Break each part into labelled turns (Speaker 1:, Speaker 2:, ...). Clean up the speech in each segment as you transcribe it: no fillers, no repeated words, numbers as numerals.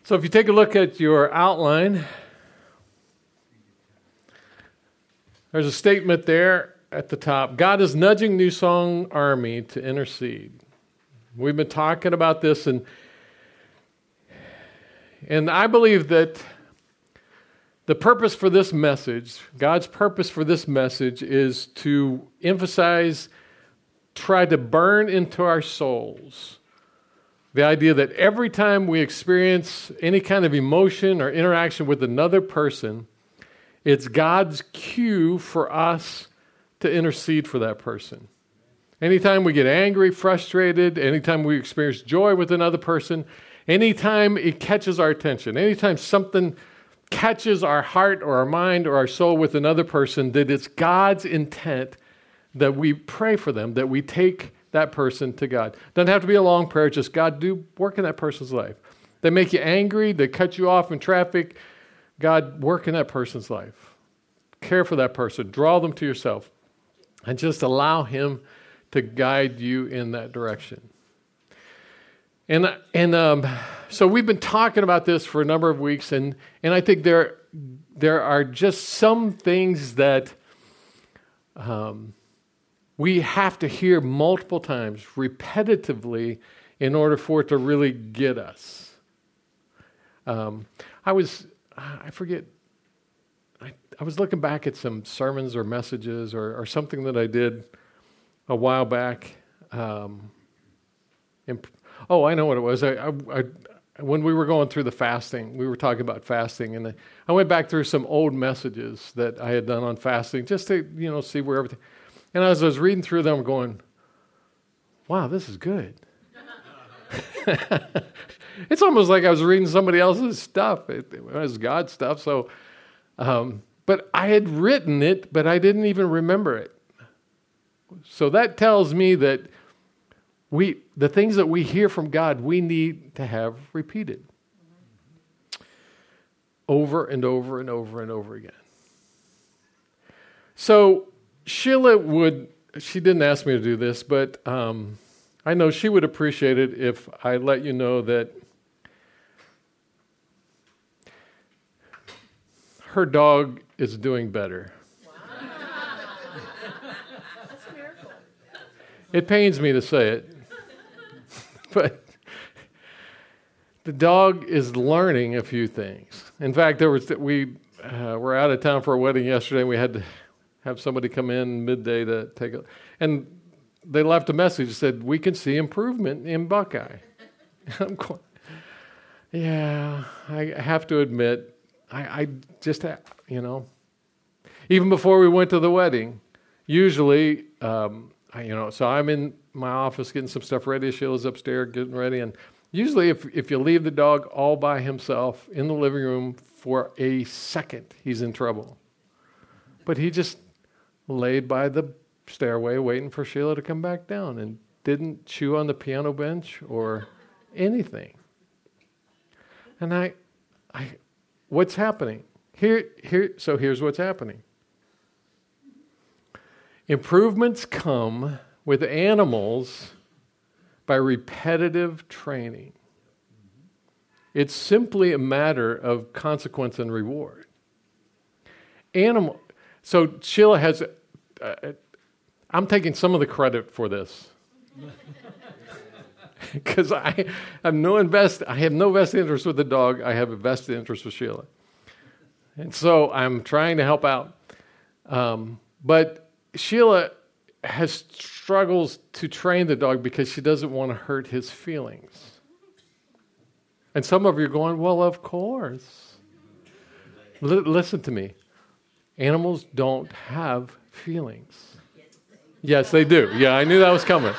Speaker 1: So if you take a look at your outline, there's a statement there at the top. God is nudging New Song Army to intercede. We've been talking about this, and I believe that the purpose for this message, God's purpose for this message, is to emphasize, try to burn into our souls the idea that every time we experience any kind of emotion or interaction with another person, it's God's cue for us to intercede for that person. Anytime we get angry, frustrated, anytime we experience joy with another person, anytime it catches our attention, anytime something catches our heart or our mind or our soul with another person, that it's God's intent that we pray for them, that we take that person to God. Doesn't have to be a long prayer, just God, do work in that person's life. They make you angry, they cut you off in traffic, God, work in that person's life. Care for that person, draw them to yourself, and just allow Him to guide you in that direction. And so we've been talking about this for a number of weeks, and I think there are just some things that we have to hear multiple times, repetitively, in order for it to really get us. I was looking back at some sermons or messages or something that I did a while back. I know what it was. When we were going through the fasting, we were talking about fasting, and I went back through some old messages that I had done on fasting just to, see where everything. And as I was reading through them, I'm going, wow, this is good. It's almost like I was reading somebody else's stuff. It was God's stuff. So, but I had written it, but I didn't even remember it. So that tells me that the things that we hear from God, we need to have repeated over and over and over and over again. So Sheila she didn't ask me to do this, but I know she would appreciate it if I let you know that her dog is doing better.
Speaker 2: Wow. That's a miracle.
Speaker 1: It pains me to say it, but the dog is learning a few things. In fact, we were out of town for a wedding yesterday, and we had to have somebody come in midday to take a... And they left a message that said, we can see improvement in Buckeye. I'm going, yeah, I have to admit, I just, even before we went to the wedding, usually, so I'm in my office getting some stuff ready. Sheila's upstairs getting ready. And usually if you leave the dog all by himself in the living room for a second, he's in trouble. But he just laid by the stairway waiting for Sheila to come back down and didn't chew on the piano bench or anything. And what's happening? So here's what's happening. Improvements come with animals by repetitive training. It's simply a matter of consequence and reward. So Sheila has... I'm taking some of the credit for this because I have no vested interest with the dog. I have a vested interest with Sheila, and so I'm trying to help out. But Sheila has struggles to train the dog because she doesn't want to hurt his feelings. And some of you are going, well, of course. Listen to me. Animals don't have feelings. Yes, they do. Yeah, I knew that was coming.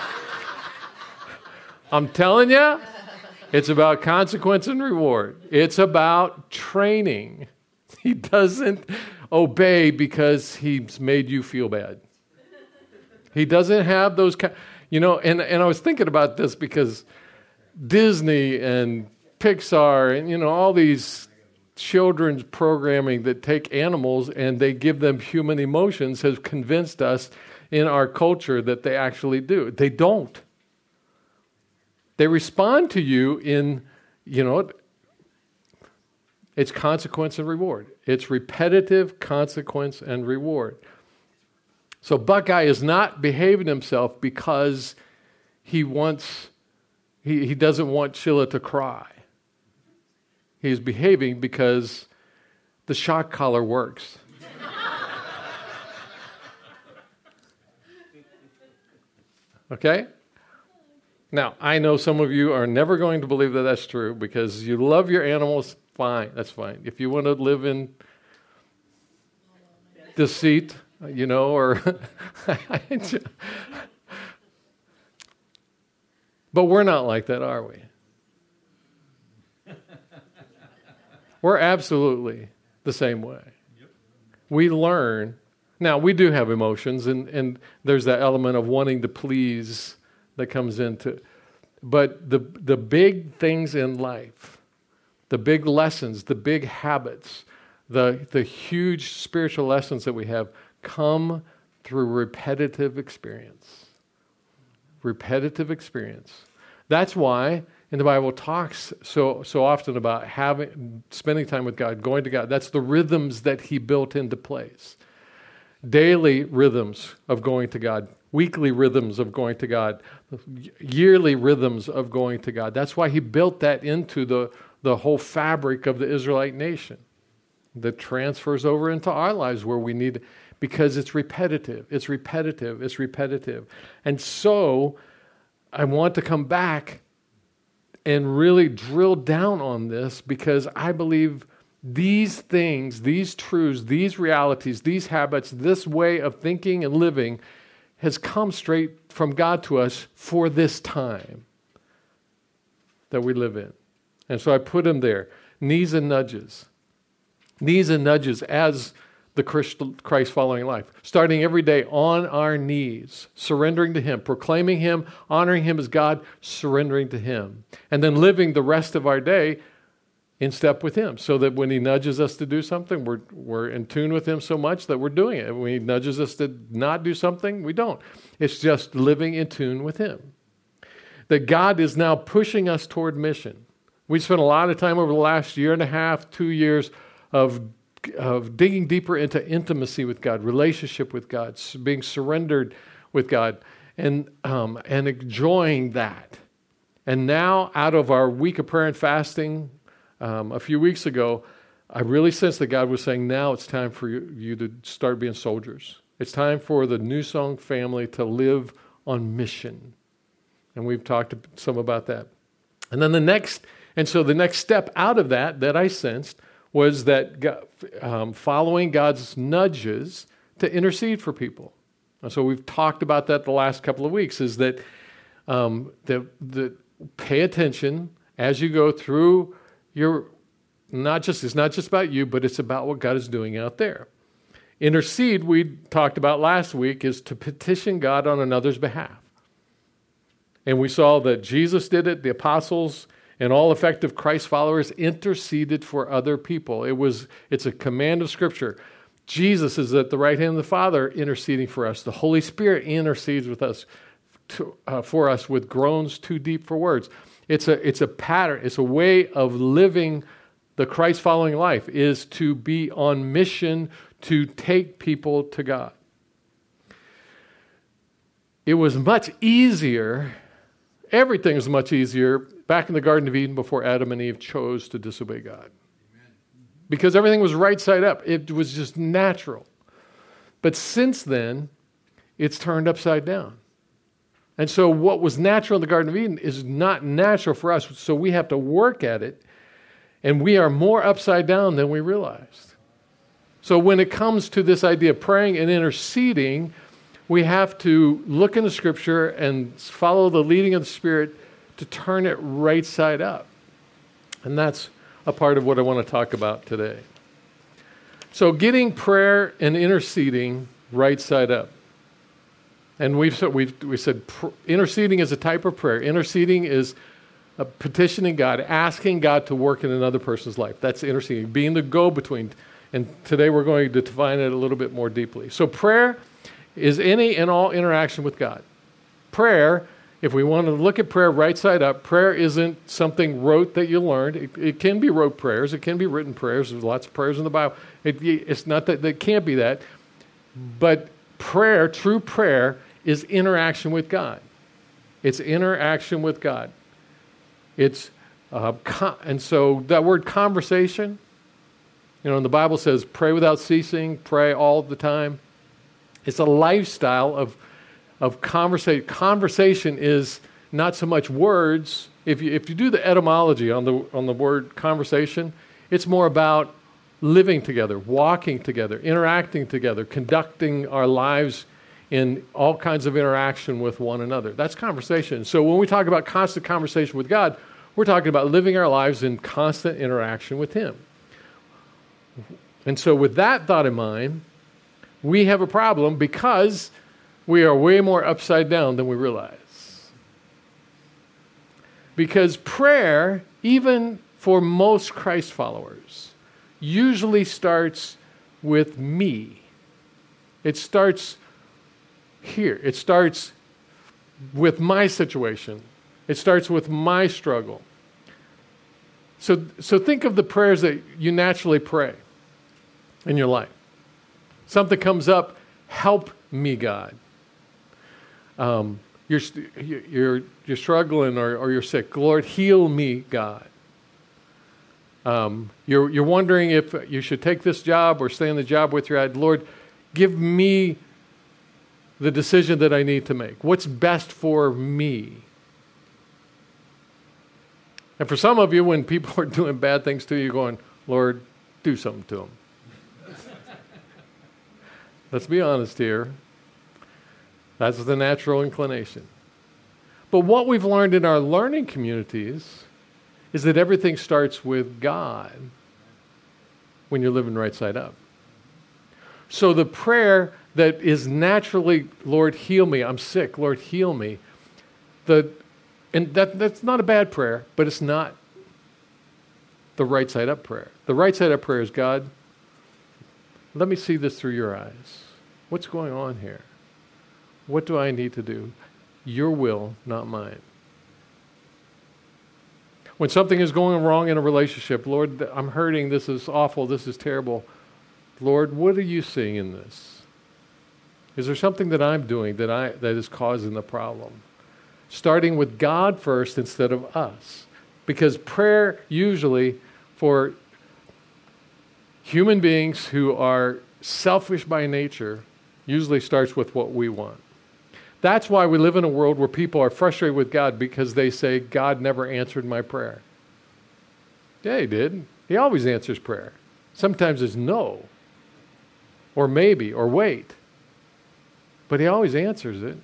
Speaker 1: I'm telling you, it's about consequence and reward. It's about training. He doesn't obey because he's made you feel bad. He doesn't have those and I was thinking about this because Disney and Pixar and, all these children's programming that take animals and they give them human emotions has convinced us in our culture that they actually do. They don't. They respond to you in, It's consequence and reward. It's repetitive consequence and reward. So Buckeye is not behaving himself because he doesn't want Sheila to cry. He's behaving because the shock collar works. Okay? Now, I know some of you are never going to believe that that's true because you love your animals. Fine, that's fine. If you want to live in deceit, or... But we're not like that, are we? We're absolutely the same way. Yep. We learn. Now, we do have emotions, and there's that element of wanting to please that comes into. But the big things in life, the big lessons, the big habits, the huge spiritual lessons that we have come through repetitive experience. Repetitive experience. That's why in the Bible talks so often about spending time with God, going to God. That's the rhythms that he built into place. Daily rhythms of going to God, weekly rhythms of going to God, yearly rhythms of going to God. That's why he built that into the whole fabric of the Israelite nation that transfers over into our lives where we need, because it's repetitive. It's repetitive. It's repetitive. And so I want to come back and really drill down on this because I believe these things, these truths, these realities, these habits, this way of thinking and living has come straight from God to us for this time that we live in. And so I put them there. Knees and nudges. Knees and nudges as the Christ-following life. Starting every day on our knees, surrendering to him, proclaiming him, honoring him as God, surrendering to him. And then living the rest of our day in step with him, so that when he nudges us to do something, we're in tune with him so much that we're doing it. When he nudges us to not do something, we don't. It's just living in tune with him. That God is now pushing us toward mission. We spent a lot of time over the last year and a half, 2 years of digging deeper into intimacy with God, relationship with God, being surrendered with God, and enjoying that. And now, out of our week of prayer and fasting, a few weeks ago, I really sensed that God was saying, now it's time for you to start being soldiers. It's time for the New Song family to live on mission. And we've talked some about that. And then the next step out of that I sensed was that following God's nudges to intercede for people. And so we've talked about that the last couple of weeks, is that pay attention as you go through it's not just about you, but it's about what God is doing out there. Intercede, we talked about last week, is to petition God on another's behalf. And we saw that Jesus did it, the apostles, and all effective Christ followers interceded for other people. It's a command of Scripture. Jesus is at the right hand of the Father interceding for us. The Holy Spirit intercedes with us for us with groans too deep for words. It's a pattern. It's a way of living the Christ-following life, is to be on mission to take people to God. It was much easier, everything was much easier back in the Garden of Eden before Adam and Eve chose to disobey God. Because everything was right side up. It was just natural. But since then, it's turned upside down. And so what was natural in the Garden of Eden is not natural for us. So we have to work at it. And we are more upside down than we realized. So when it comes to this idea of praying and interceding, we have to look in the Scripture and follow the leading of the Spirit to turn it right side up. And that's a part of what I want to talk about today. So getting prayer and interceding right side up. And we said interceding is a type of prayer. Interceding is petitioning God, asking God to work in another person's life. That's interceding, being the go-between. And today we're going to define it a little bit more deeply. So prayer is any and all interaction with God. Prayer if we want to look at prayer right side up, prayer isn't something rote that you learned. It can be rote prayers. It can be written prayers. There's lots of prayers in the Bible. It's not that it can't be that. But prayer, true prayer, is interaction with God. It's interaction with God. It's and so that word conversation, the Bible says pray without ceasing, pray all the time. It's a lifestyle of conversation. Conversation is not so much words. If you do the etymology on the word conversation, it's more about living together, walking together, interacting together, conducting our lives in all kinds of interaction with one another. That's conversation. So when we talk about constant conversation with God, we're talking about living our lives in constant interaction with Him. And so with that thought in mind, we have a problem because we are way more upside down than we realize. Because prayer, even for most Christ followers, usually starts with me. It starts here. It starts with my situation. It starts with my struggle. So think of the prayers that you naturally pray in your life. Something comes up, help me, God. You're struggling or you're sick. Lord, heal me, God. You're wondering if you should take this job or stay in the job with your head. Lord, give me the decision that I need to make. What's best for me? And for some of you, when people are doing bad things to you, you're going, Lord, do something to them. Let's be honest here. That's the natural inclination. But what we've learned in our learning communities is that everything starts with God when you're living right side up. So the prayer that is naturally, Lord, heal me. I'm sick. Lord, heal me. That's not a bad prayer, but it's not the right side up prayer. The right side up prayer is, God, let me see this through your eyes. What's going on here? What do I need to do? Your will, not mine. When something is going wrong in a relationship, Lord, I'm hurting. This is awful. This is terrible. Lord, what are you seeing in this? Is there something that I'm doing that is causing the problem? Starting with God first instead of us. Because prayer usually for human beings who are selfish by nature usually starts with what we want. That's why we live in a world where people are frustrated with God because they say, God never answered my prayer. Yeah, He did. He always answers prayer. Sometimes it's no, or maybe, or wait. But He always answers it.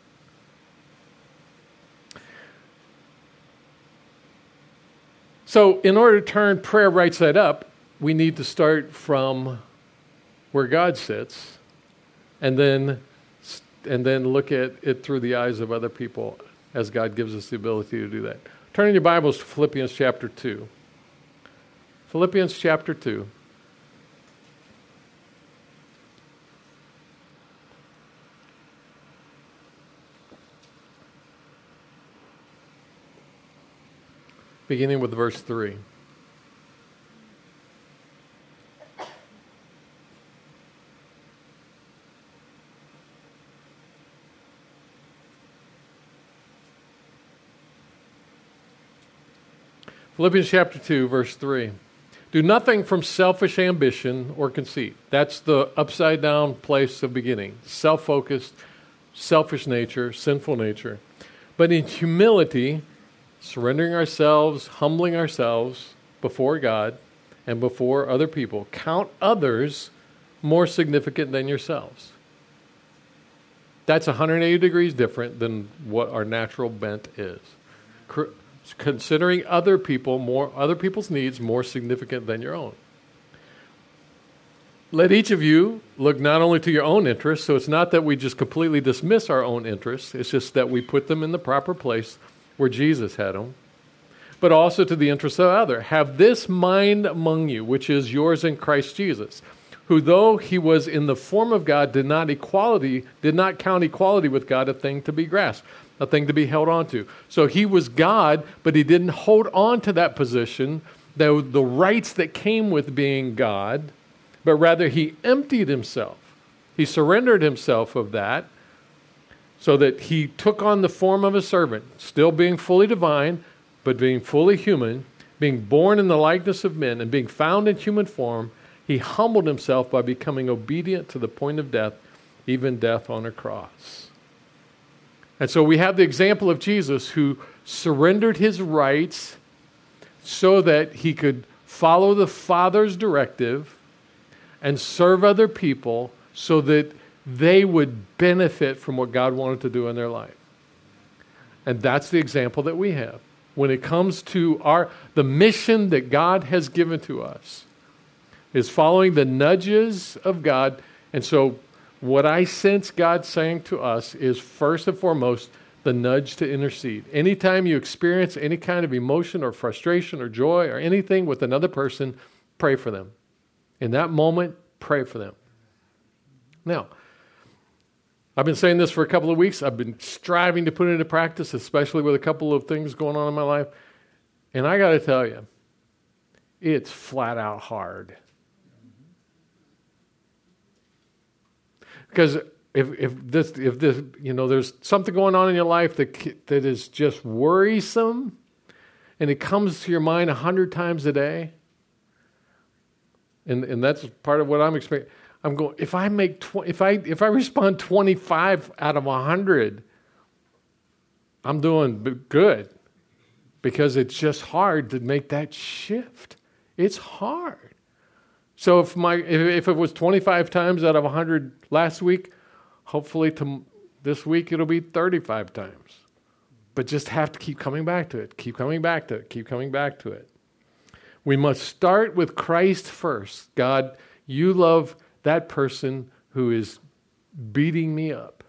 Speaker 1: So in order to turn prayer right side up, we need to start from where God sits and then look at it through the eyes of other people as God gives us the ability to do that. Turn in your Bibles to Philippians chapter 2. Philippians chapter 2. Beginning with verse 3. Philippians chapter 2, verse 3. Do nothing from selfish ambition or conceit. That's the upside down place of beginning. Self-focused, selfish nature, sinful nature. But in humility, surrendering ourselves, humbling ourselves before God and before other people. Count others more significant than yourselves. That's 180 degrees different than what our natural bent is. Considering other people's needs more significant than your own. Let each of you look not only to your own interests, so it's not that we just completely dismiss our own interests, it's just that we put them in the proper place where Jesus had them, but also to the interests of others. Have this mind among you, which is yours in Christ Jesus, who though He was in the form of God, did not count equality with God a thing to be grasped, a thing to be held on to. So he was God, but he didn't hold on to that position, the rights that came with being God, but rather he emptied himself. He surrendered himself of that so that he took on the form of a servant, still being fully divine, but being fully human, being born in the likeness of men and being found in human form. He humbled himself by becoming obedient to the point of death, even death on a cross. And so we have the example of Jesus who surrendered his rights so that he could follow the Father's directive and serve other people so that they would benefit from what God wanted to do in their life. And that's the example that we have. When it comes to the mission that God has given to us is following the nudges of God. And so what I sense God saying to us is first and foremost the nudge to intercede. Anytime you experience any kind of emotion or frustration or joy or anything with another person, pray for them. In that moment, pray for them. Now, I've been saying this for a couple of weeks. I've been striving to put it into practice, especially with a couple of things going on in my life. And I got to tell you, it's flat out hard. Because if this, there's something going on in your life that is just worrisome, and it comes to your mind 100 times a day, and that's part of what I'm experiencing. I'm going, if I respond 25 out of 100, I'm doing good, because it's just hard to make that shift. It's hard. So if it was 25 times out of 100 last week, hopefully this week it'll be 35 times. But just have to keep coming back to it, keep coming back to it, keep coming back to it. We must start with Christ first. God, you love that person who is beating me up.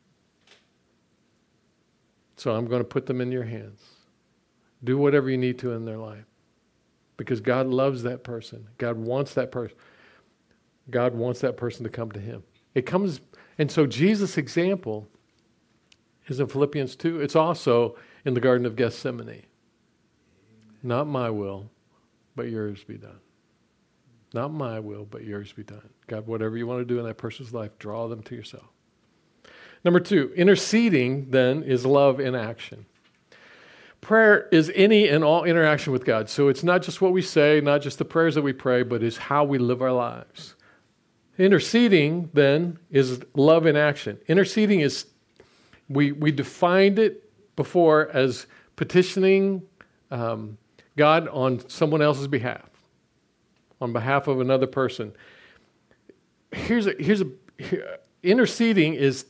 Speaker 1: So I'm going to put them in your hands. Do whatever you need to in their life. Because God loves that person. God wants that person. God wants that person to come to him. And so Jesus' example is in Philippians 2. It's also in the Garden of Gethsemane. Not my will, but yours be done. Not my will, but yours be done. God, whatever you want to do in that person's life, draw them to yourself. Number 2, interceding then is love in action. Prayer is any and all interaction with God. So it's not just what we say, not just the prayers that we pray, but it's how we live our lives. Interceding then is love in action. Interceding is, we defined it before as petitioning God on someone else's behalf, on behalf of another person. Interceding is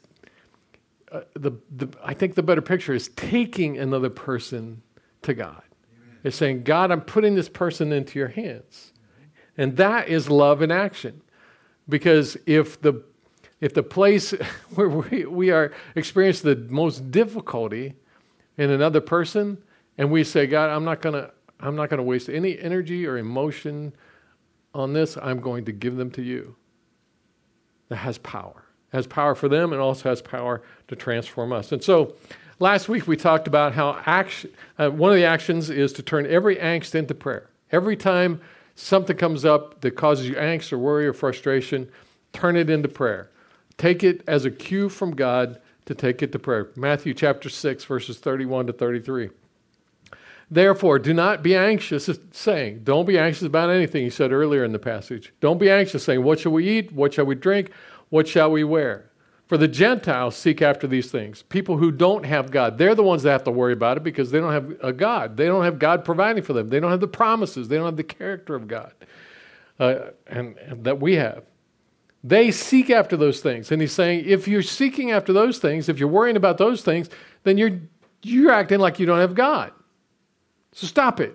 Speaker 1: I think the better picture is taking another person to God. Amen. It's saying, God, I'm putting this person into your hands. And that is love in action. Because if the place where we are experiencing the most difficulty in another person, and we say, God, I'm not going to waste any energy or emotion on this. I'm going to give them to you. That has power. It has power for them and also has power to transform us. And so last week we talked about how one of the actions is to turn every angst into prayer. Every time something comes up that causes you angst or worry or frustration, turn it into prayer. Take it as a cue from God to take it to prayer. Matthew chapter 6, verses 31 to 33. Therefore, do not be anxious, saying, don't be anxious about anything, he said earlier in the passage. Don't be anxious, saying, what shall we eat? What shall we drink? What shall we wear? For the Gentiles seek after these things. People who don't have God, they're the ones that have to worry about it because they don't have a God. They don't have God providing for them. They don't have the promises. They don't have the character of God and that we have. They seek after those things. And he's saying, if you're seeking after those things, if you're worrying about those things, then you're acting like you don't have God. So stop it.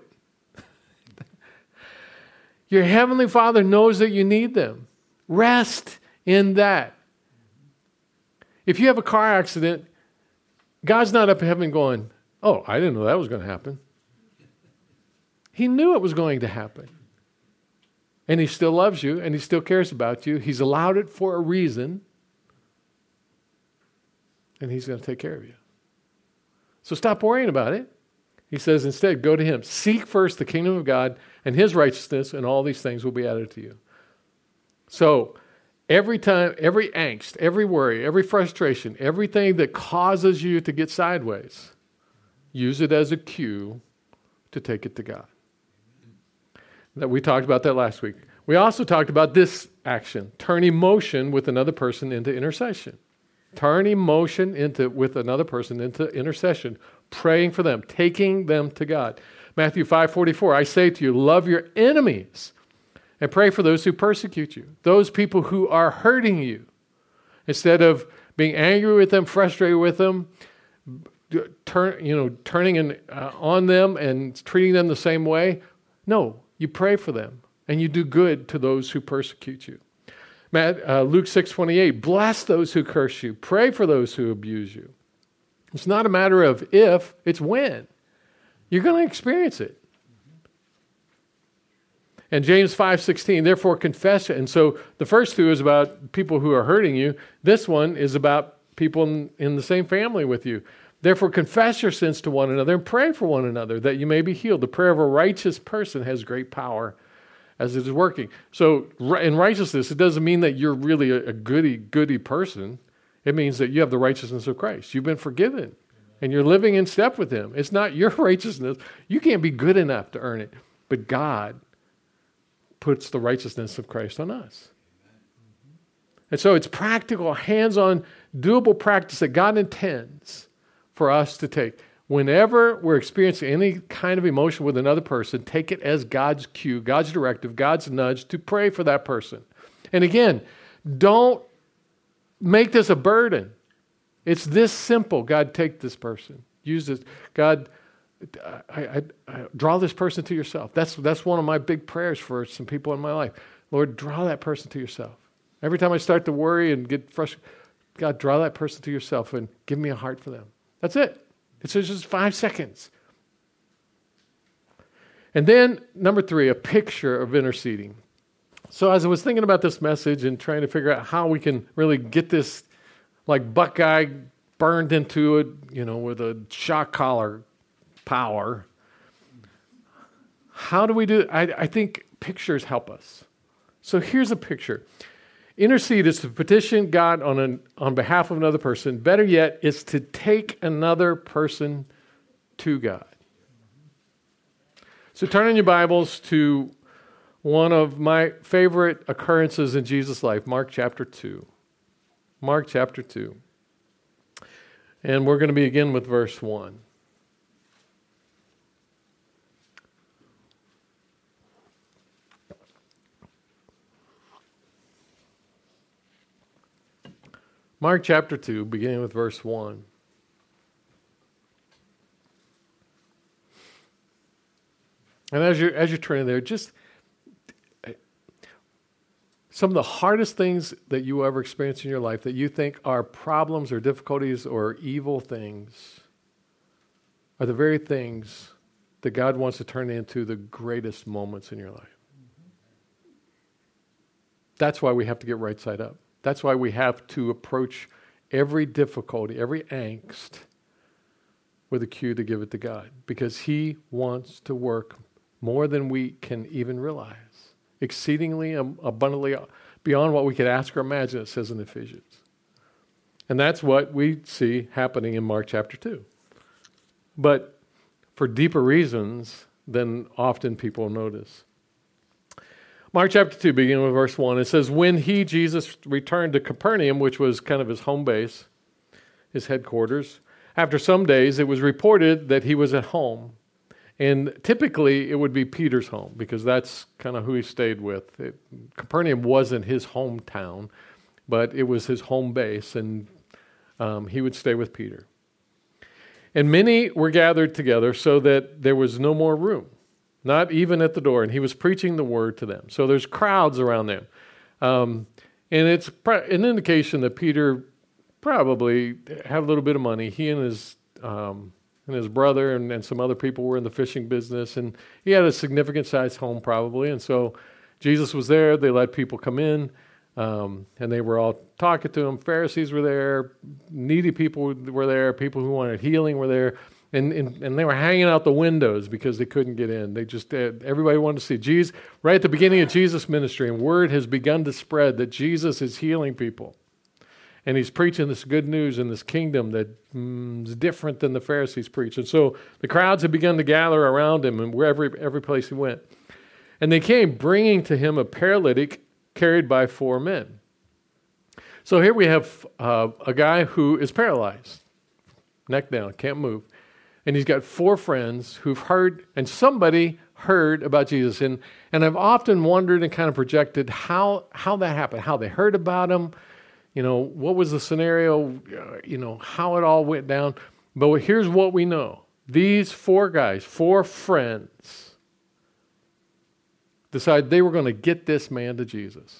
Speaker 1: Your Heavenly Father knows that you need them. Rest in that. If you have a car accident, God's not up in heaven going, oh, I didn't know that was going to happen. He knew it was going to happen. And he still loves you, and he still cares about you. He's allowed it for a reason, and he's going to take care of you. So stop worrying about it. He says instead, go to him. Seek first the kingdom of God and his righteousness, and all these things will be added to you. So every time, every angst, every worry, every frustration, everything that causes you to get sideways, use it as a cue to take it to God. That we talked about that last week. We also talked about this action, turn emotion with another person into intercession. Turn emotion with another person into intercession, praying for them, taking them to God. Matthew 5:44, I say to you, love your enemies and pray for those who persecute you, those people who are hurting you. Instead of being angry with them, frustrated with them, turning on them and treating them the same way. No, you pray for them and you do good to those who persecute you. Luke 6:28, bless those who curse you. Pray for those who abuse you. It's not a matter of if, it's when. You're going to experience it. And James 5:16, therefore confess it. And so the first two is about people who are hurting you. This one is about people in the same family with you. Therefore confess your sins to one another and pray for one another that you may be healed. The prayer of a righteous person has great power as it is working. So in righteousness, it doesn't mean that you're really a goody person. It means that you have the righteousness of Christ. You've been forgiven, and you're living in step with him. It's not your righteousness. You can't be good enough to earn it, but God puts the righteousness of Christ on us. And so it's practical, hands-on, doable practice that God intends for us to take. Whenever we're experiencing any kind of emotion with another person, take it as God's cue, God's directive, God's nudge to pray for that person. And again, don't make this a burden. It's this simple. God, take this person. Use this. God, I draw this person to yourself. That's one of my big prayers for some people in my life. Lord, draw that person to yourself. Every time I start to worry and get frustrated, God, draw that person to yourself and give me a heart for them. That's it. It's just 5 seconds. And then, number 3, a picture of interceding. So as I was thinking about this message and trying to figure out how we can really get this like Buckeye burned into it, with a shock collar power, how do we do it? I think pictures help us. So here's a picture. Intercede is to petition God on behalf of another person. Better yet, it's to take another person to God. So turn in your Bibles to one of my favorite occurrences in Jesus' life, Mark chapter 2. Mark chapter 2. And we're going to begin with verse 1. Mark chapter 2, beginning with verse 1. And as you're turning there, just some of the hardest things that you ever experience in your life that you think are problems or difficulties or evil things are the very things that God wants to turn into the greatest moments in your life. That's why we have to get right side up. That's why we have to approach every difficulty, every angst with a cue to give it to God. Because he wants to work more than we can even realize. Exceedingly abundantly beyond what we could ask or imagine, it says in Ephesians. And that's what we see happening in Mark chapter 2. But for deeper reasons than often people notice. Mark chapter 2, beginning with verse 1, it says, when he, Jesus, returned to Capernaum, which was kind of his home base, his headquarters, after some days it was reported that he was at home. And typically it would be Peter's home because that's kind of who he stayed with. Capernaum wasn't his hometown, but it was his home base, and he would stay with Peter. And many were gathered together so that there was no more room, not even at the door, and he was preaching the word to them. So there's crowds around them. And it's an indication that Peter probably had a little bit of money. He and his brother and some other people were in the fishing business, and he had a significant sized home probably. And so Jesus was there. They let people come in, and they were all talking to him. Pharisees were there. Needy people were there. People who wanted healing were there. And they were hanging out the windows because they couldn't get in. They just, everybody wanted to see Jesus. Right at the beginning of Jesus' ministry, and word has begun to spread that Jesus is healing people. And he's preaching this good news in this kingdom that is different than the Pharisees preach. And so the crowds had begun to gather around him and every place he went. And they came bringing to him a paralytic carried by 4 men. So here we have a guy who is paralyzed, neck down, can't move. And he's got 4 friends who've heard, and somebody heard about Jesus. And I've often wondered and kind of projected how that happened, how they heard about him. What was the scenario, how it all went down. But here's what we know. These 4 guys, 4 friends, decided they were going to get this man to Jesus.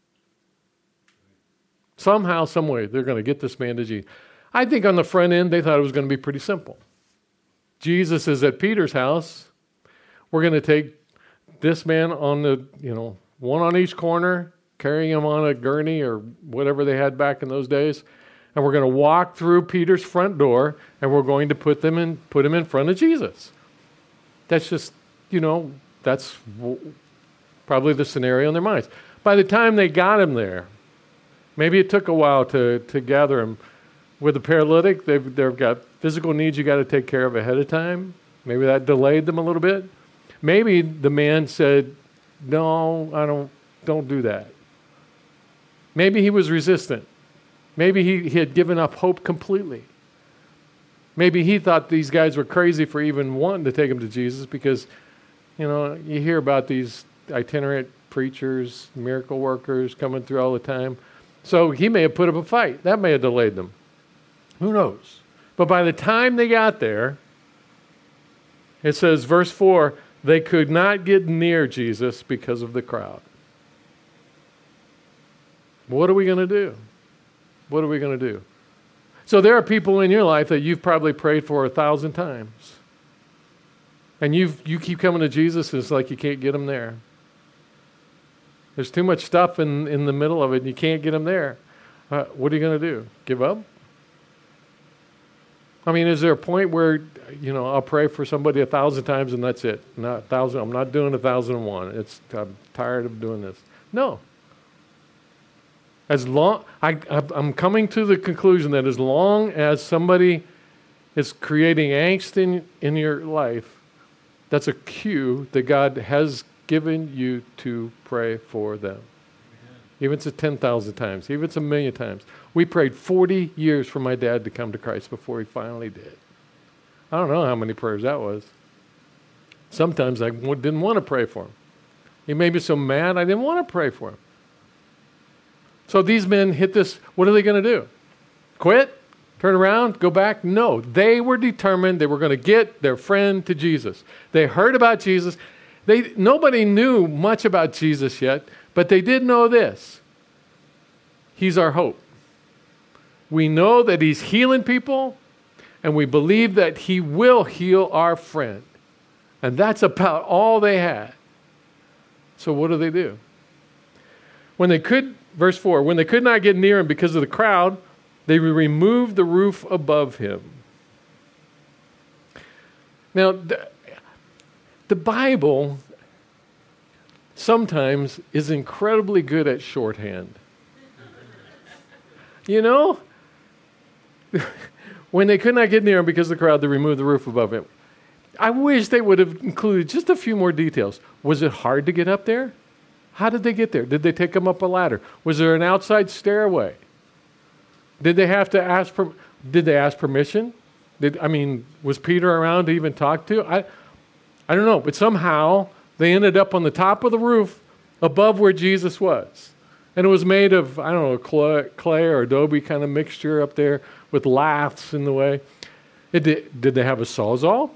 Speaker 1: Somehow, some way, they're going to get this man to Jesus. I think on the front end, they thought it was going to be pretty simple. Jesus is at Peter's house. We're going to take this man on the, one on each corner, carrying him on a gurney or whatever they had back in those days. And we're going to walk through Peter's front door, and we're going to put him in front of Jesus. That's just, that's probably the scenario in their minds. By the time they got him there, maybe it took a while to gather him. With the paralytic, they've got physical needs you got to take care of ahead of time. Maybe that delayed them a little bit. Maybe the man said, "No, don't do that." Maybe he was resistant. Maybe he had given up hope completely. Maybe he thought these guys were crazy for even wanting to take him to Jesus because, you hear about these itinerant preachers, miracle workers coming through all the time. So he may have put up a fight. That may have delayed them. Who knows? But by the time they got there, it says, verse 4, they could not get near Jesus because of the crowd. What are we going to do? What are we going to do? So there are people in your life that you've probably prayed for 1,000 times. And you keep coming to Jesus, and it's like you can't get him there. There's too much stuff in the middle of it, and you can't get him there. What are you going to do? Give up? I mean, is there a point where, I'll pray for somebody 1,000 times and that's it? Not 1,000. I'm not doing 1,001. I'm tired of doing this. No. I'm coming to the conclusion that as long as somebody is creating angst in your life, that's a cue that God has given you to pray for them. Even if it's 10,000 times, even if it's 1,000,000 times. We prayed 40 years for my dad to come to Christ before he finally did. I don't know how many prayers that was. Sometimes I didn't want to pray for him. He made me so mad I didn't want to pray for him. So these men hit this. What are they going to do? Quit? Turn around? Go back? No. They were determined they were going to get their friend to Jesus. They heard about Jesus. Nobody knew much about Jesus yet, but they did know this. He's our hope. We know that he's healing people, and we believe that he will heal our friend. And that's about all they had. So what do? Verse 4, when they could not get near him because of the crowd, they removed the roof above him. Now, the Bible sometimes is incredibly good at shorthand. When they could not get near him because of the crowd, they removed the roof above him. I wish they would have included just a few more details. Was it hard to get up there? How did they get there? Did they take him up a ladder? Was there an outside stairway? Did they have to ask? Did they ask permission? Was Peter around to even talk to? I don't know, but somehow they ended up on the top of the roof above where Jesus was. And it was made of, clay or adobe kind of mixture up there with laths in the way. Did they have a Sawzall?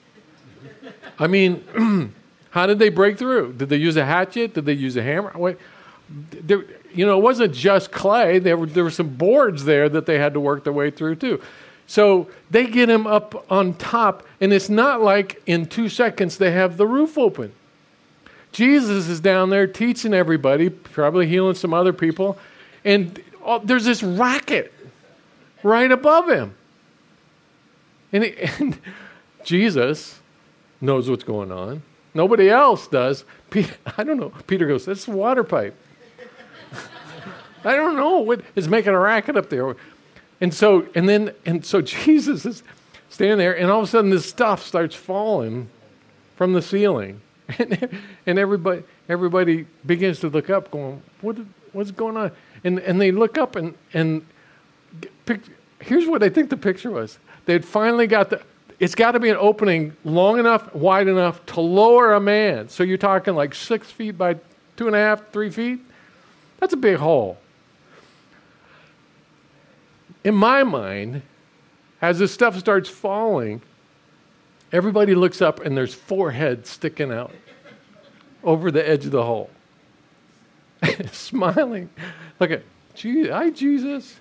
Speaker 1: How did they break through? Did they use a hatchet? Did they use a hammer? It wasn't just clay. There were some boards there that they had to work their way through too. So they get him up on top, and it's not like in 2 seconds they have the roof open. Jesus is down there teaching everybody, probably healing some other people, and there's this racket right above him. And Jesus knows what's going on. Nobody else does. I don't know. Peter goes, that's a water pipe. I don't know what is making a racket up there. And so Jesus is standing there, and all of a sudden this stuff starts falling from the ceiling. And everybody begins to look up going, what's going on? And they look up and here's what I think the picture was. They'd finally it's got to be an opening long enough, wide enough to lower a man. So you're talking like 6 feet by 2.5, 3 feet. That's a big hole. In my mind, as this stuff starts falling, everybody looks up and there's 4 heads sticking out over the edge of the hole. Smiling. Look at, hi, Jesus.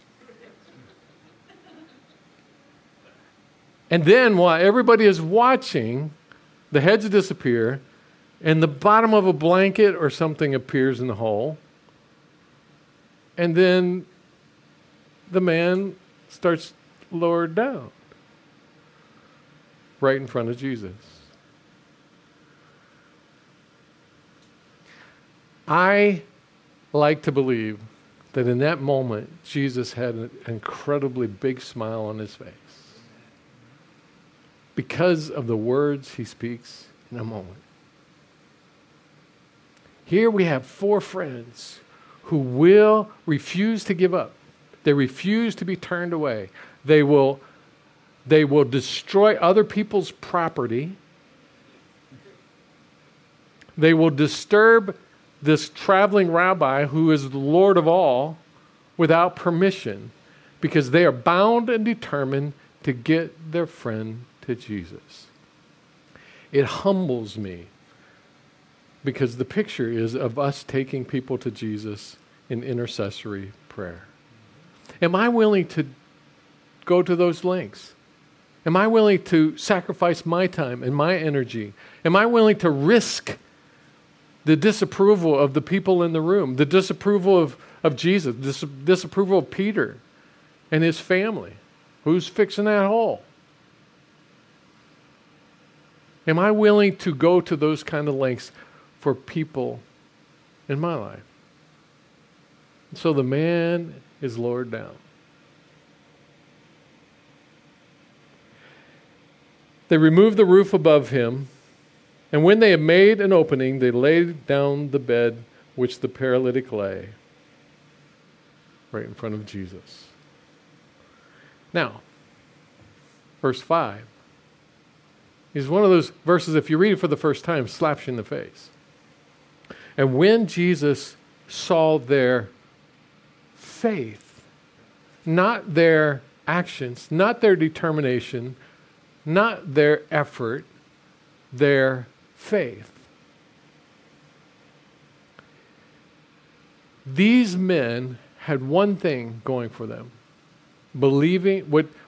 Speaker 1: And then while everybody is watching, the heads disappear, and the bottom of a blanket or something appears in the hole. And then the man starts lowered down right in front of Jesus. I like to believe that in that moment, Jesus had an incredibly big smile on his face because of the words he speaks in a moment. Here we have 4 friends who will refuse to give up. They refuse to be turned away. They will destroy other people's property. They will disturb this traveling rabbi who is the Lord of all without permission because they are bound and determined to get their friend to Jesus. It humbles me because the picture is of us taking people to Jesus in intercessory prayer. Am I willing to go to those lengths? Am I willing to sacrifice my time and my energy? Am I willing to risk the disapproval of the people in the room, the disapproval of Jesus, disapproval of Peter and his family? Who's fixing that hole? Am I willing to go to those kind of lengths for people in my life? So the man is lowered down. They removed the roof above him, and when they had made an opening, they laid down the bed which the paralytic lay, right in front of Jesus. Now, verse 5 is one of those verses, if you read it for the first time, slaps you in the face. And when Jesus saw their faith, not their actions, not their determination, not their effort, their faith. These men had one thing going for them. Believing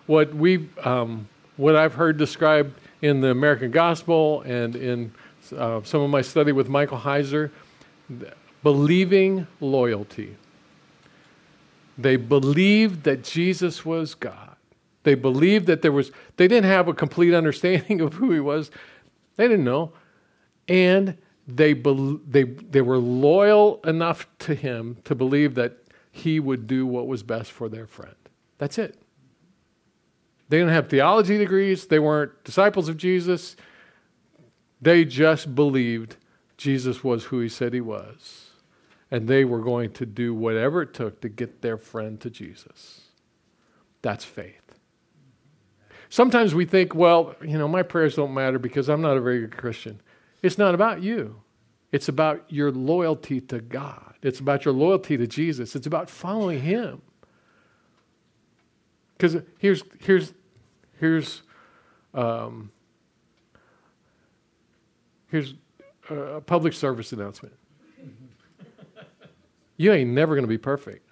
Speaker 1: what I've heard described in the American Gospel and in some of my study with Michael Heiser, believing loyalty. They believed that Jesus was God. They believed that they didn't have a complete understanding of who he was. They didn't know. And they were loyal enough to him to believe that he would do what was best for their friend. That's it. They didn't have theology degrees. They weren't disciples of Jesus. They just believed Jesus was who he said he was. And they were going to do whatever it took to get their friend to Jesus. That's faith. Sometimes we think, well, my prayers don't matter because I'm not a very good Christian. It's not about you. It's about your loyalty to God. It's about your loyalty to Jesus. It's about following him. Because here's a public service announcement. You ain't never going to be perfect.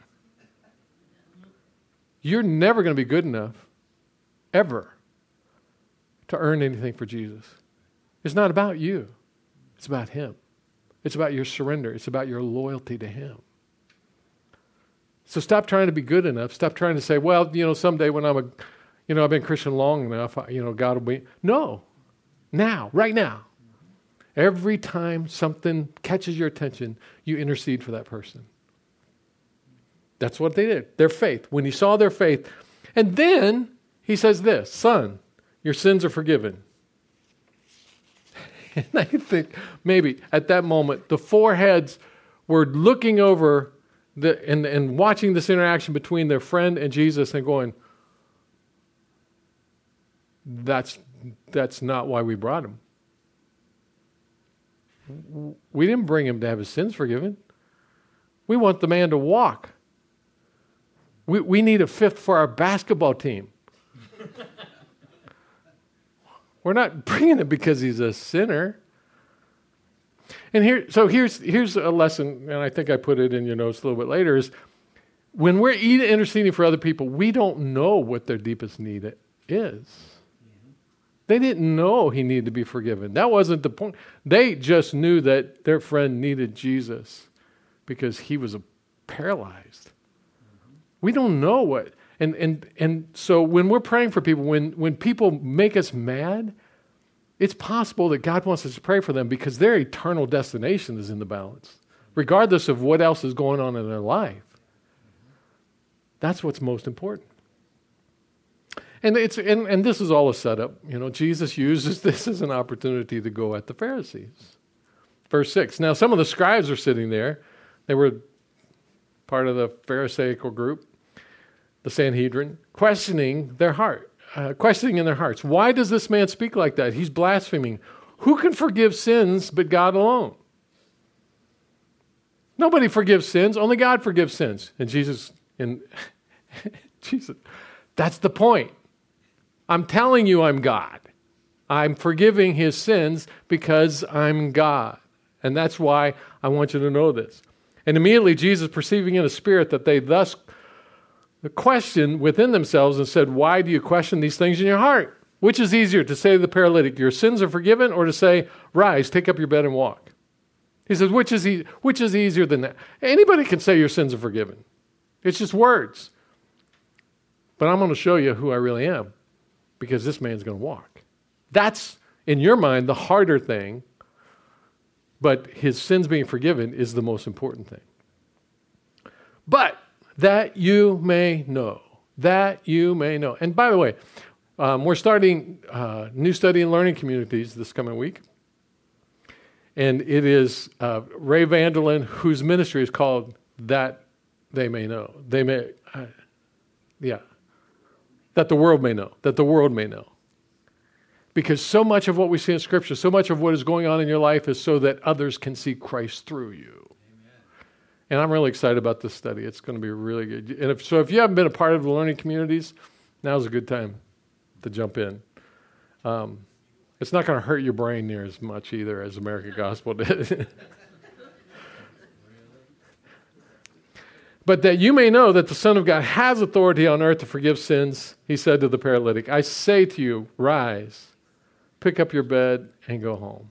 Speaker 1: You're never going to be good enough, ever, to earn anything for Jesus. It's not about you. It's about him. It's about your surrender. It's about your loyalty to him. So stop trying to be good enough. Stop trying to say, well, someday when I'm I've been Christian long enough, God will be. No. Now, right now. Every time something catches your attention, you intercede for that person. That's what they did. Their faith. When he saw their faith. And then he says this, son, your sins are forgiven. And I think maybe at that moment, the four heads were looking over and watching this interaction between their friend and Jesus and going, that's not why we brought him. We didn't bring him to have his sins forgiven. We want the man to walk. We need a fifth for our basketball team. We're not bringing him because he's a sinner. And here's a lesson, and I think I put it in your notes a little bit later, is when we're interceding for other people, we don't know what their deepest need is. They didn't know he needed to be forgiven. That wasn't the point. They just knew that their friend needed Jesus because he was paralyzed. We don't know what. And so when we're praying for people, when people make us mad, it's possible that God wants us to pray for them because their eternal destination is in the balance, regardless of what else is going on in their life. That's what's most important. And this is all a setup. Jesus uses this as an opportunity to go at the Pharisees. Verse 6. Now, some of the scribes are sitting there. They were part of the Pharisaical group, the Sanhedrin, questioning in their hearts. Why does this man speak like that? He's blaspheming. Who can forgive sins but God alone? Nobody forgives sins. Only God forgives sins. And Jesus, that's the point. I'm telling you I'm God. I'm forgiving his sins because I'm God. And that's why I want you to know this. And immediately Jesus, perceiving in a spirit that they thus questioned within themselves and said, why do you question these things in your heart? Which is easier, to say to the paralytic, your sins are forgiven, or to say, rise, take up your bed and walk? He says, which is easier than that? Anybody can say your sins are forgiven. It's just words. But I'm going to show you who I really am, because this man's going to walk. That's, in your mind, the harder thing, but his sins being forgiven is the most important thing. But that you may know. And by the way, we're starting new study and learning communities this coming week. And it is Ray Vanderlyn, whose ministry is called That They May Know. That the world may know. That the world may know. Because so much of what we see in Scripture, so much of what is going on in your life is so that others can see Christ through you. Amen. And I'm really excited about this study. It's going to be really good. And if you haven't been a part of the learning communities, now's a good time to jump in. It's not going to hurt your brain near as much either as American Gospel did. But that you may know that the Son of God has authority on earth to forgive sins, he said to the paralytic, I say to you, rise, pick up your bed, and go home.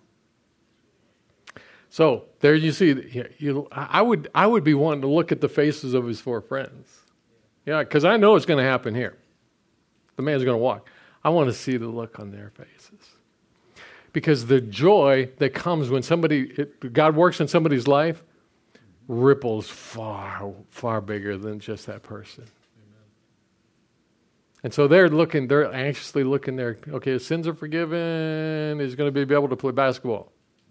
Speaker 1: So there you see, I would be wanting to look at the faces of his four friends. Yeah, because I know it's going to happen here. The man's going to walk. I want to see the look on their faces. Because the joy that comes when God works in somebody's life, ripples far, far bigger than just that person. Amen. And so they're anxiously looking there. Okay, his sins are forgiven. He's going to be able to play basketball.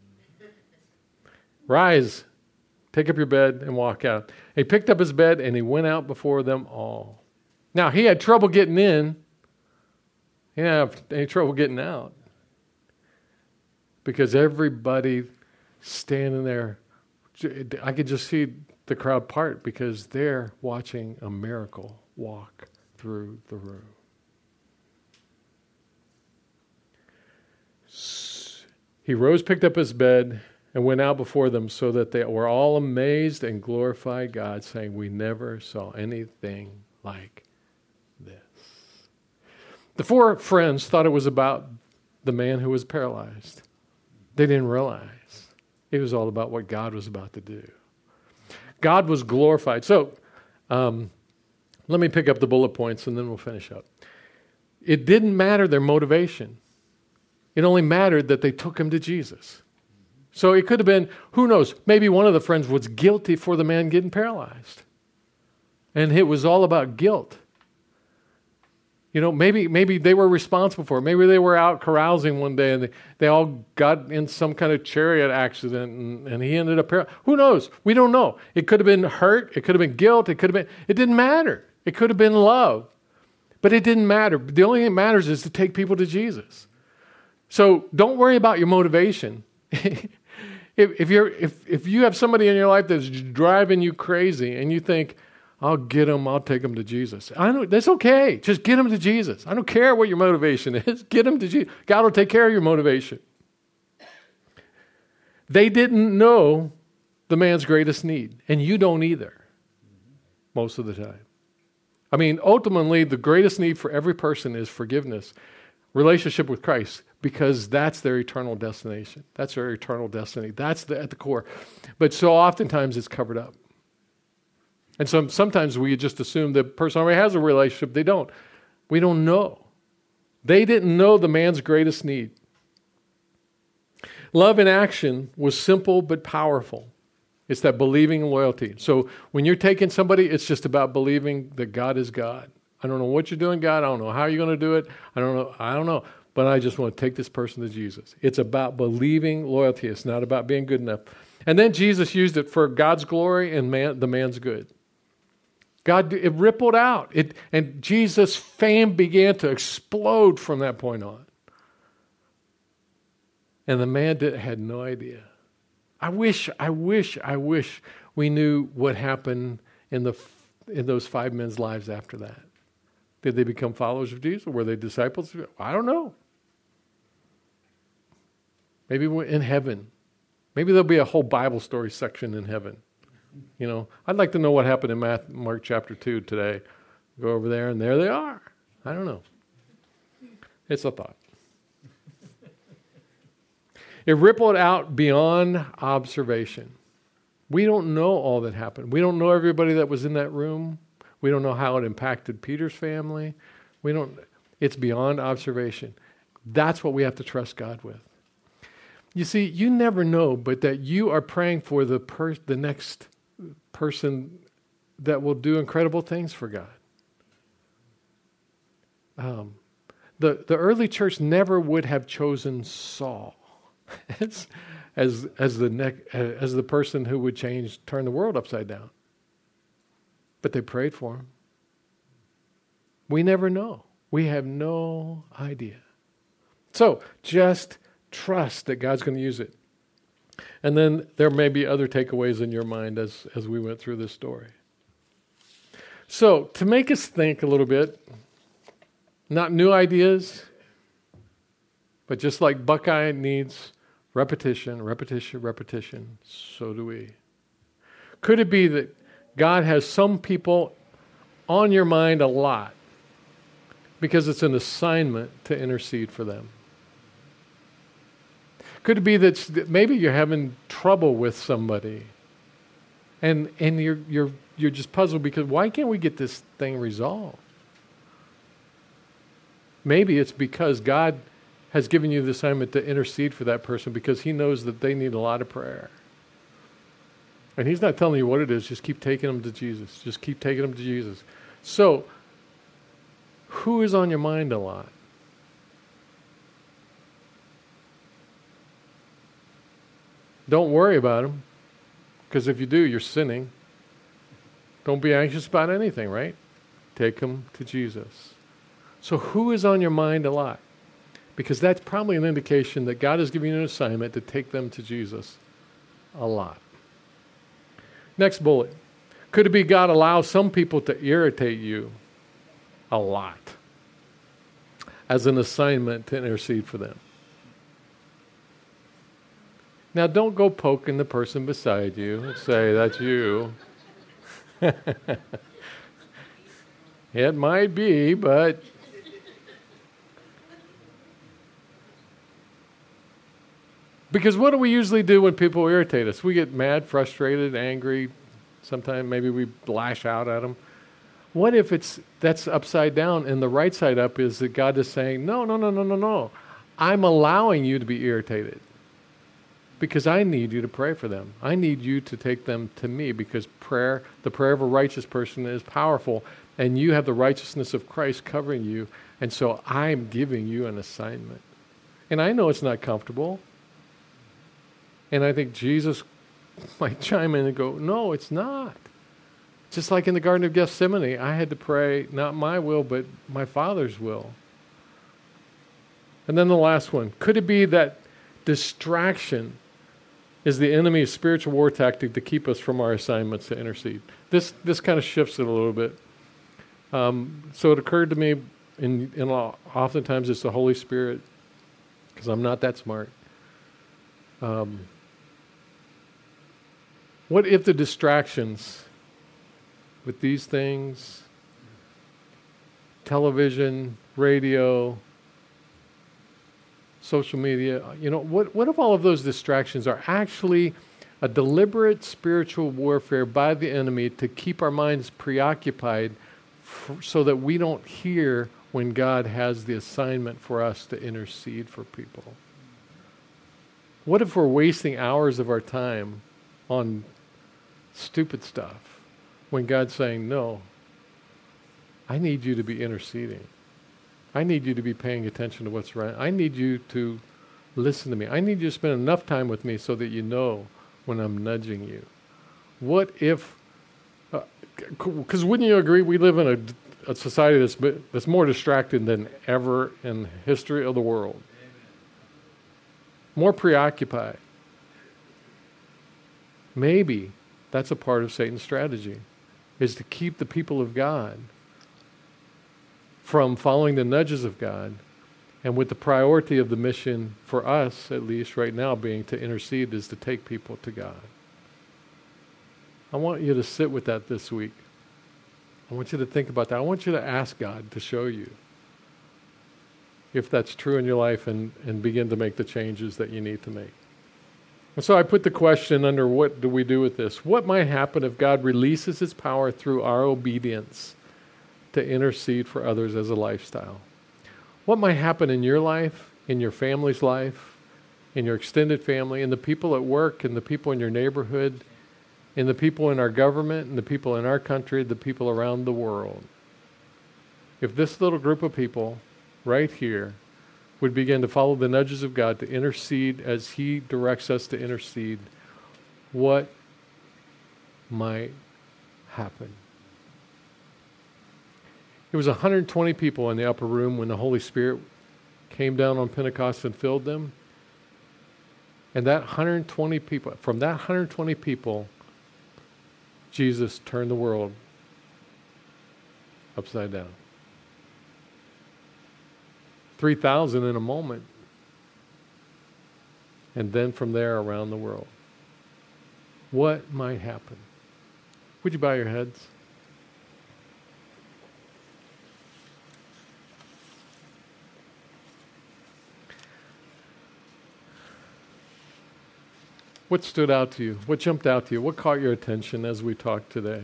Speaker 1: Rise, pick up your bed, and walk out. He picked up his bed, and he went out before them all. Now, he had trouble getting in. He didn't have any trouble getting out. Because everybody standing there, I could just see the crowd part because they're watching a miracle walk through the room. He rose, picked up his bed, and went out before them so that they were all amazed and glorified God, saying, we never saw anything like this. The four friends thought it was about the man who was paralyzed. They didn't realize it was all about what God was about to do. God was glorified. So let me pick up the bullet points and then we'll finish up. It didn't matter their motivation. It only mattered that they took him to Jesus. So it could have been, who knows, maybe one of the friends was guilty for the man getting paralyzed. And it was all about guilt. Maybe they were responsible for it. Maybe they were out carousing one day and they all got in some kind of chariot accident and he ended up paralyzed. Who knows? We don't know. It could have been hurt. It could have been guilt. It didn't matter. It could have been love. But it didn't matter. The only thing that matters is to take people to Jesus. So don't worry about your motivation. If you have somebody in your life that's driving you crazy and you think, I'll take them to Jesus. I know that's okay. Just get them to Jesus. I don't care what your motivation is. Get them to Jesus. God will take care of your motivation. They didn't know the man's greatest need, and you don't either, most of the time. I mean, ultimately, the greatest need for every person is forgiveness, relationship with Christ, because that's their eternal destination. That's their eternal destiny. That's at the core. But so oftentimes it's covered up. And sometimes we just assume the person already has a relationship. They don't. We don't know. They didn't know the man's greatest need. Love in action was simple but powerful. It's that believing and loyalty. So when you're taking somebody, it's just about believing that God is God. I don't know what you're doing, God. I don't know how you're going to do it. I don't know. But I just want to take this person to Jesus. It's about believing loyalty. It's not about being good enough. And then Jesus used it for God's glory and the man's good. It rippled out. And Jesus' fame began to explode from that point on. And the man had no idea. I wish we knew what happened in those 5 men's lives after that. Did they become followers of Jesus? Or were they disciples? I don't know. Maybe we're in heaven. Maybe there'll be a whole Bible story section in heaven. I'd like to know what happened in Mark chapter 2 today. Go over there and there they are. I don't know. It's a thought. It rippled out beyond observation. We don't know all that happened. We don't know everybody that was in that room. We don't know how it impacted Peter's family. It's beyond observation. That's what we have to trust God with. You see, you never know, but that you are praying for the next person that will do incredible things for God. The early church never would have chosen Saul as the person who would turn the world upside down. But they prayed for him. We never know. We have no idea. So just trust that God's going to use it. And then there may be other takeaways in your mind as we went through this story. So to make us think a little bit, not new ideas, but just like Buckeye needs repetition, repetition, repetition, so do we. Could it be that God has some people on your mind a lot because it's an assignment to intercede for them? Could it be that maybe you're having trouble with somebody and you're just puzzled because why can't we get this thing resolved? Maybe it's because God has given you the assignment to intercede for that person because he knows that they need a lot of prayer. And he's not telling you what it is. Just keep taking them to Jesus. Just keep taking them to Jesus. So, who is on your mind a lot? Don't worry about them, because if you do, you're sinning. Don't be anxious about anything, right? Take them to Jesus. So who is on your mind a lot? Because that's probably an indication that God is giving you an assignment to take them to Jesus a lot. Next bullet. Could it be God allows some people to irritate you a lot as an assignment to intercede for them? Now, don't go poking the person beside you and say, that's you. It might be, but because what do we usually do when people irritate us? We get mad, frustrated, angry. Sometimes maybe we lash out at them. What if that's upside down and the right side up is that God is saying, no, no, no, no, no, no. I'm allowing you to be irritated because I need you to pray for them. I need you to take them to me because the prayer of a righteous person is powerful, and you have the righteousness of Christ covering you, and so I'm giving you an assignment. And I know it's not comfortable. And I think Jesus might chime in and go, no, it's not. Just like in the Garden of Gethsemane, I had to pray, not my will, but my Father's will. And then the last one. Could it be that distraction is the enemy's spiritual war tactic to keep us from our assignments to intercede? This kind of shifts it a little bit. So it occurred to me, oftentimes it's the Holy Spirit, because I'm not that smart. What if the distractions with these things, television, radio, social media, what if all of those distractions are actually a deliberate spiritual warfare by the enemy to keep our minds preoccupied so that we don't hear when God has the assignment for us to intercede for people? What if we're wasting hours of our time on stupid stuff when God's saying, no, I need you to be interceding. I need you to be paying attention to what's right. I need you to listen to me. I need you to spend enough time with me so that you know when I'm nudging you. What if, because wouldn't you agree we live in a society that's more distracted than ever in the history of the world? More preoccupied. Maybe that's a part of Satan's strategy, is to keep the people of God from following the nudges of God, and with the priority of the mission for us, at least right now, being to intercede, is to take people to God. I want you to sit with that this week. I want you to think about that. I want you to ask God to show you if that's true in your life and begin to make the changes that you need to make. And so I put the question under, what do we do with this? What might happen if God releases his power through our obedience to intercede for others as a lifestyle? What might happen in your life, in your family's life, in your extended family, in the people at work, in the people in your neighborhood, in the people in our government, in the people in our country, the people around the world? If this little group of people right here would begin to follow the nudges of God to intercede as he directs us to intercede, what might happen? It was 120 people in the upper room when the Holy Spirit came down on Pentecost and filled them. And that 120 people, from that 120 people, Jesus turned the world upside down. 3,000 in a moment. And then from there around the world. What might happen? Would you bow your heads? What stood out to you? What jumped out to you? What caught your attention as we talked today?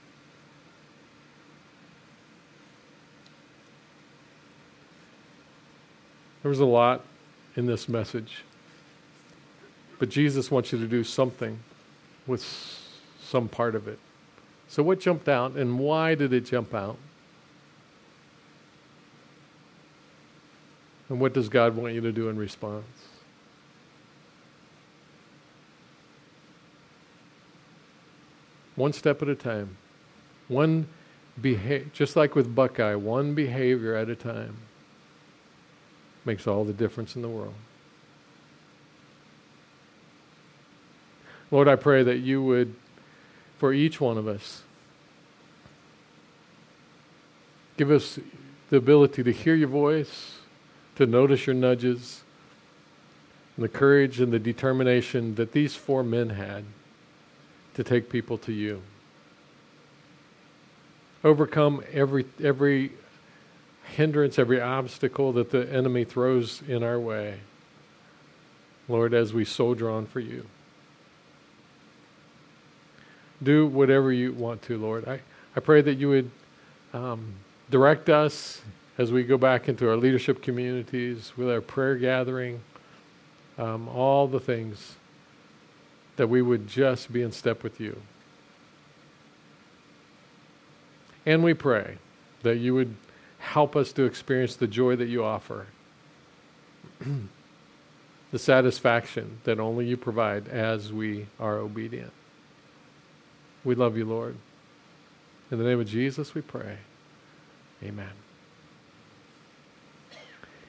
Speaker 1: There was a lot in this message, but Jesus wants you to do something with some part of it. So what jumped out, and why did it jump out? And what does God want you to do in response? One step at a time. Just like with Buckeye, one behavior at a time makes all the difference in the world. Lord, I pray that you would, for each one of us, give us the ability to hear your voice, to notice your nudges, and the courage and the determination that these 4 men had to take people to you. Overcome every hindrance, every obstacle that the enemy throws in our way, Lord, as we soldier on for you. Do whatever you want to, Lord. I pray that you would direct us as we go back into our leadership communities, with our prayer gathering, all the things, that we would just be in step with you. And we pray that you would help us to experience the joy that you offer, the satisfaction that only you provide as we are obedient. We love you, Lord. In the name of Jesus we pray. Amen.